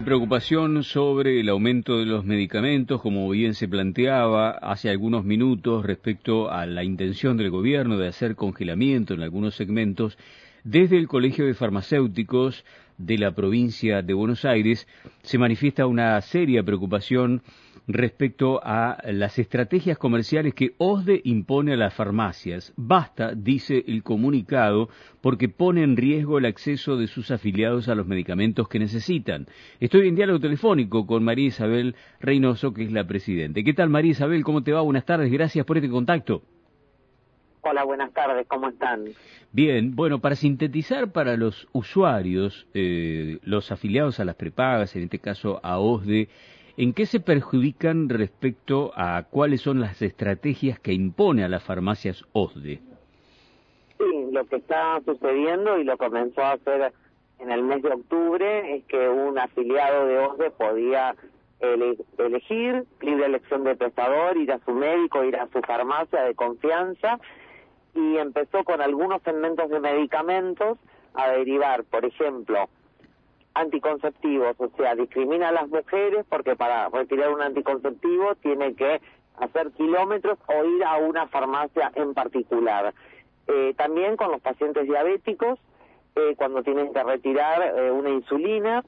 Preocupación sobre el aumento de los medicamentos, como bien se planteaba hace algunos minutos, respecto a la intención del gobierno de hacer congelamiento en algunos segmentos. Desde el Colegio de Farmacéuticos de la provincia de Buenos Aires se manifiesta una seria preocupación respecto a las estrategias comerciales que OSDE impone a las farmacias. Basta, dice el comunicado, porque pone en riesgo el acceso de sus afiliados a los medicamentos que necesitan. Estoy en diálogo telefónico con María Isabel Reynoso, que es la presidenta. ¿Qué tal, María Isabel? ¿Cómo te va? Buenas tardes, gracias por este contacto. Hola, buenas tardes, ¿cómo están? Bien, bueno, para sintetizar para los usuarios, los afiliados a las prepagas, en este caso a OSDE, ¿en qué se perjudican respecto a cuáles son las estrategias que impone a las farmacias OSDE? Sí, lo que está sucediendo y lo comenzó a hacer en el mes de octubre es que un afiliado de OSDE podía elegir, libre elección de prestador, ir a su médico, ir a su farmacia de confianza, y empezó con algunos segmentos de medicamentos a derivar, por ejemplo, anticonceptivos, o sea, discrimina a las mujeres porque para retirar un anticonceptivo tiene que hacer kilómetros o ir a una farmacia en particular. También con los pacientes diabéticos, cuando tienen que retirar una insulina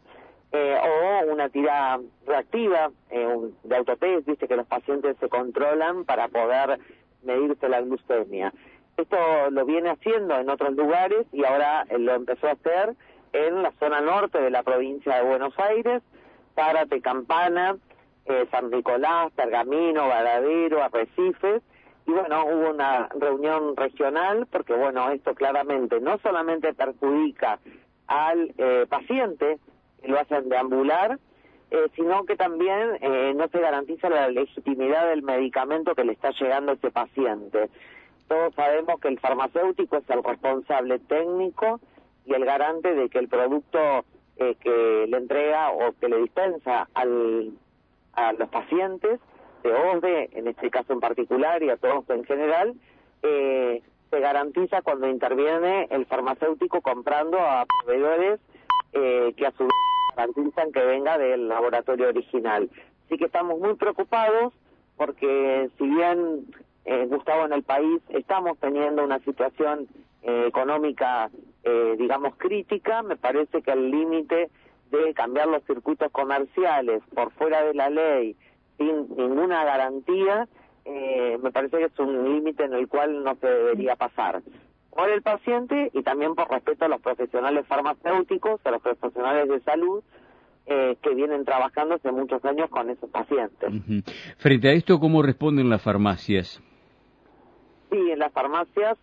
o una tira reactiva de autotest, viste que los pacientes se controlan para poder medirse la glucemia. Esto lo viene haciendo en otros lugares y ahora lo empezó a hacer en la zona norte de la provincia de Buenos Aires, Zárate, Campana, San Nicolás, Pergamino, Varadero, Arrecifes, y bueno, hubo una reunión regional porque bueno, esto claramente no solamente perjudica al paciente, que lo hacen deambular, sino que también no se garantiza la legitimidad del medicamento que le está llegando a ese paciente. Todos sabemos que el farmacéutico es el responsable técnico y el garante de que el producto que le entrega o que le dispensa a los pacientes de OSDE, en este caso en particular, y a todos en general, se garantiza cuando interviene el farmacéutico comprando a proveedores que a su vez garantizan que venga del laboratorio original. Así que estamos muy preocupados porque si bien, Gustavo, en el país estamos teniendo una situación económica, digamos, crítica, me parece que el límite de cambiar los circuitos comerciales por fuera de la ley, sin ninguna garantía, me parece que es un límite en el cual no se debería pasar. Por el paciente y también por respeto a los profesionales farmacéuticos, a los profesionales de salud, que vienen trabajando hace muchos años con esos pacientes. Uh-huh. Frente a esto, ¿cómo responden las farmacias? Sí, en las farmacias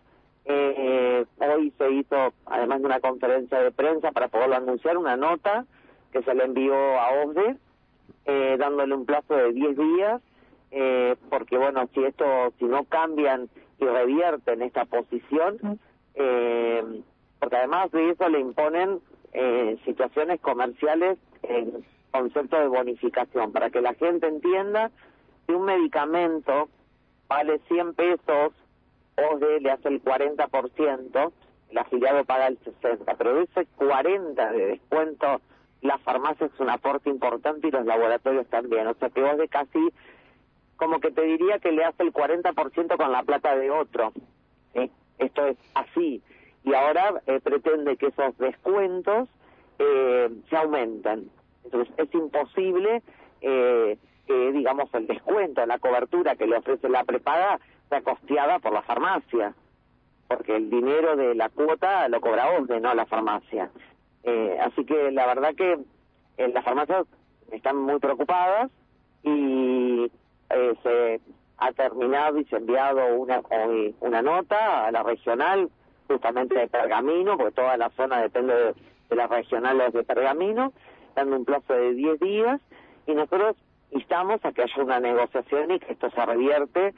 hoy se hizo, además de una conferencia de prensa para poderlo anunciar, una nota que se le envió a OSDE, dándole un plazo de 10 días, porque bueno, si no cambian y revierten esta posición, porque además de eso le imponen situaciones comerciales en concepto de bonificación, para que la gente entienda que un medicamento vale 100 pesos, OSDE le hace el 40%, el afiliado paga el 60%, pero de ese 40% de descuento, la farmacia es un aporte importante y los laboratorios también, o sea que OSDE casi, como que te diría que le hace el 40% con la plata de otro, ¿sí? Esto es así, y ahora pretende que esos descuentos se aumenten, entonces es imposible que, digamos, el descuento, la cobertura que le ofrece la prepaga sea costeada por la farmacia, porque el dinero de la cuota lo cobra OSDE, no la farmacia. Así que la verdad que las farmacias están muy preocupadas y se ha terminado y se ha enviado una nota a la regional, justamente de Pergamino, porque toda la zona depende de las regionales de Pergamino, dando un plazo de 10 días, y nosotros instamos a que haya una negociación y que esto se revierta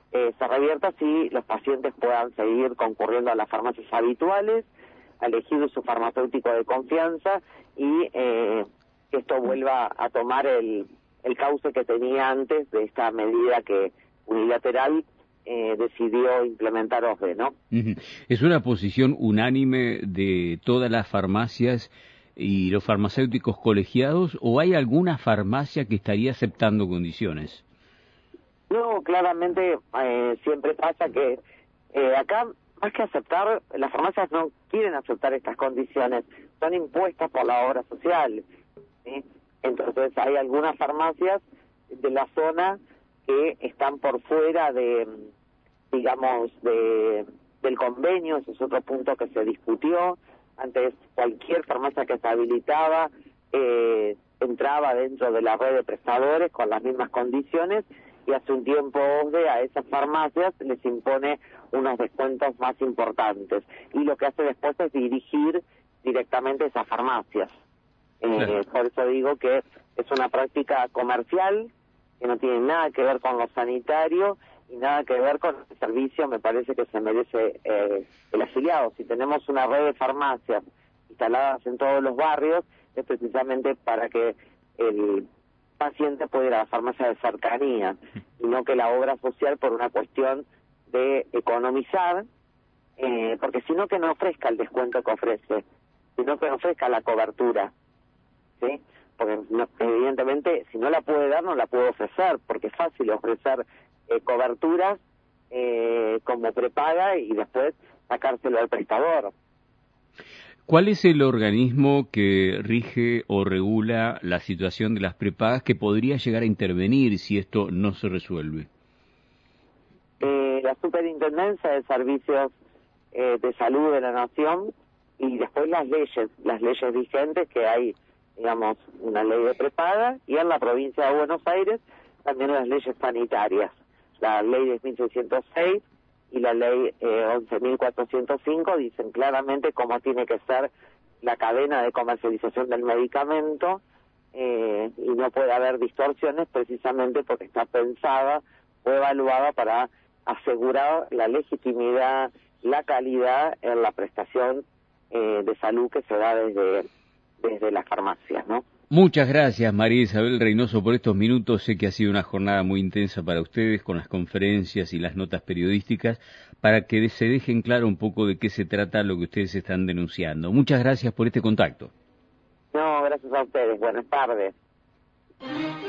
si los pacientes puedan seguir concurriendo a las farmacias habituales, a elegir su farmacéutico de confianza y que esto vuelva a tomar el cauce que tenía antes de esta medida que unilateral decidió implementar OSDE, ¿no? Es una posición unánime de todas las farmacias y los farmacéuticos colegiados, o hay alguna farmacia que estaría aceptando condiciones? No, claramente siempre pasa que acá, más que aceptar, las farmacias no quieren aceptar estas condiciones, son impuestas por la obra social, ¿sí? Entonces hay algunas farmacias de la zona que están por fuera de, digamos, del convenio. Ese es otro punto que se discutió. Antes cualquier farmacia que se habilitaba entraba dentro de la red de prestadores con las mismas condiciones, y hace un tiempo OSDE a esas farmacias les impone unos descuentos más importantes, y lo que hace después es dirigir directamente esas farmacias. Por eso digo que es una práctica comercial que no tiene nada que ver con lo sanitario y nada que ver con el servicio, me parece, que se merece el afiliado. Si tenemos una red de farmacias instaladas en todos los barrios, es precisamente para que el paciente pueda ir a la farmacia de cercanía, y no que la obra social, por una cuestión de economizar, porque sino que no ofrezca el descuento que ofrece, sino que no ofrezca la cobertura, ¿sí? Porque evidentemente, si no la puede dar, no la puede ofrecer, porque es fácil ofrecer coberturas como prepaga y después sacárselo al prestador. ¿Cuál es el organismo que rige o regula la situación de las prepagas que podría llegar a intervenir si esto no se resuelve? La Superintendencia de Servicios de Salud de la Nación, y después las leyes vigentes, que hay, digamos, una ley de prepaga, y en la provincia de Buenos Aires también las leyes sanitarias, la ley 10.606 y la ley 11.405 dicen claramente cómo tiene que ser la cadena de comercialización del medicamento, y no puede haber distorsiones, precisamente porque está pensada o evaluada para asegurar la legitimidad, la calidad en la prestación de salud que se da desde las farmacias, ¿no? Muchas gracias, María Isabel Reynoso, por estos minutos. Sé que ha sido una jornada muy intensa para ustedes, con las conferencias y las notas periodísticas, para que se dejen claro un poco de qué se trata lo que ustedes están denunciando. Muchas gracias por este contacto. No, gracias a ustedes. Buenas tardes.